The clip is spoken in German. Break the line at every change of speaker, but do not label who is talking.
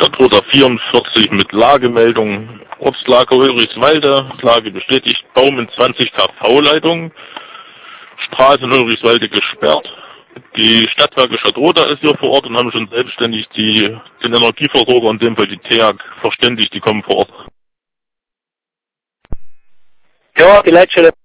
Stadtroter 44 mit Lagemeldung. Ortslage Ulrichswalde, Lage bestätigt, Baum in 20 kV-Leitung, Straße in Ulrichswalde gesperrt. Die Stadtwerke Stadtroter ist hier vor Ort und haben schon selbstständig den Energieversorger, in dem Fall die TEAG, verständigt, die kommen vor Ort.
Ja, die Leitstelle